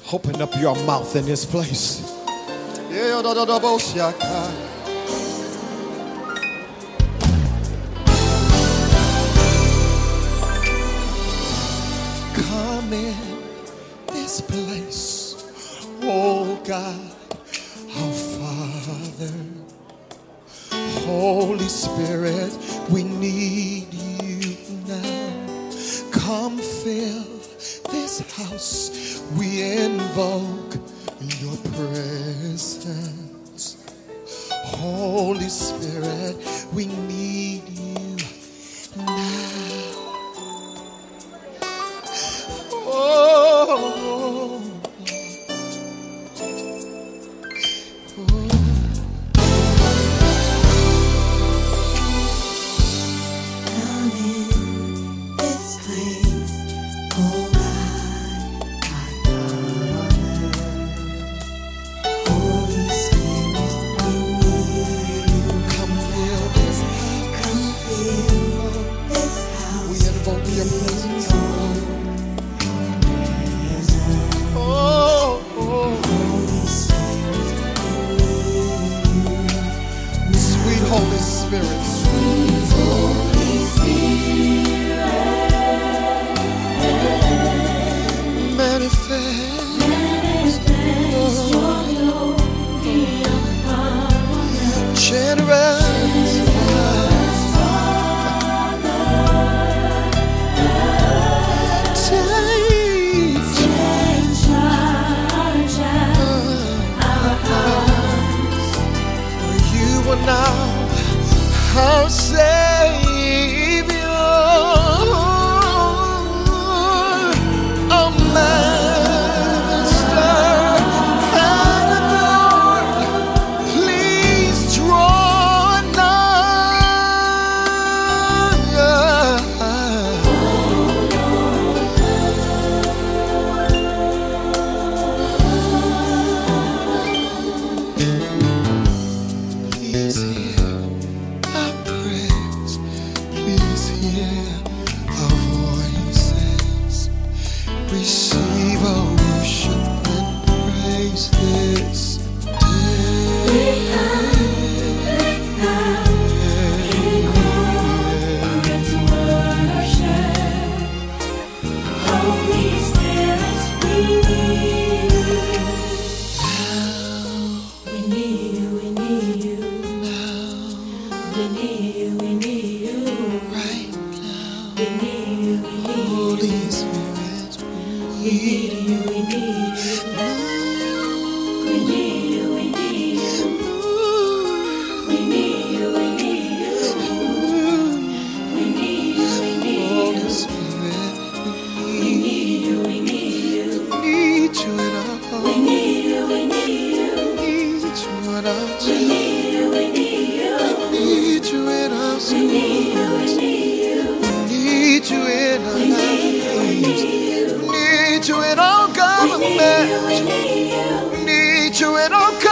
Open up your mouth in this place. Come in this place, oh God, our Father. Holy Spirit, we need you now. Come fill this house. We invoke your presence. Holy Spirit, we need you now. Oh, come in this place, oh God, our Father. Holy Spirit, we need you. come fill this. Come fill this house. We invoke your presence. Oh, Holy Spirit, we need you. sweet Holy Spirit. Sweet Holy Spirit, Manifest your glory upon us. generous. Take charge our hearts. For you are now our Savior, our Master and Lord. Please draw nigh. Please hear our prayers. Please hear our voices. Receive our worship and praise this day. Holy Spirit, we need you. We need you, we need you. We need you, we need you. Right now, We need you, we need you. Holy Spirit, We need you, we need you. We need you, we need you. We need you, we need you. We need you, we need Holy you. Spirit, We need you, we need you. need you in our We home. need you, we need you. Need you in our We church. need you, we need you. Need you in our We schools. need you, we need you. Need you in our We need you, we lives. need you. Need you in our We government. need you, we need you. Need you in our